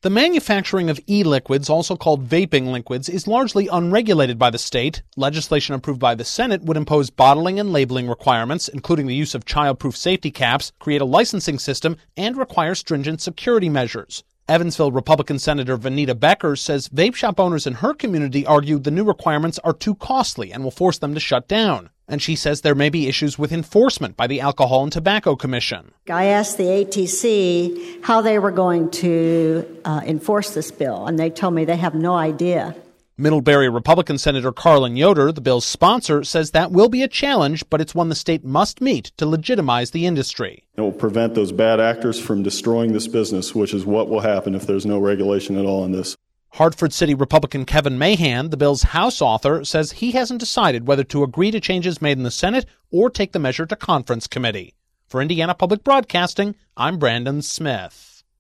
The manufacturing of e-liquids, also called vaping liquids, is largely unregulated by the state. Legislation approved by the Senate would impose bottling and labeling requirements, including the use of child-proof safety caps, create a licensing system, and require stringent security measures. Evansville Republican Senator Vanita Becker says vape shop owners in her community argue the new requirements are too costly and will force them to shut down. And she says there may be issues with enforcement by the Alcohol and Tobacco Commission. I asked the ATC how they were going to enforce this bill, and they told me they have no idea. Middlebury Republican Senator Carlin Yoder, the bill's sponsor, says that will be a challenge, but it's one the state must meet to legitimize the industry. It will prevent those bad actors from destroying this business, which is what will happen if there's no regulation at all in this. Hartford City Republican Kevin Mahan, the bill's House author, says he hasn't decided whether to agree to changes made in the Senate or take the measure to conference committee. For Indiana Public Broadcasting, I'm Brandon Smith.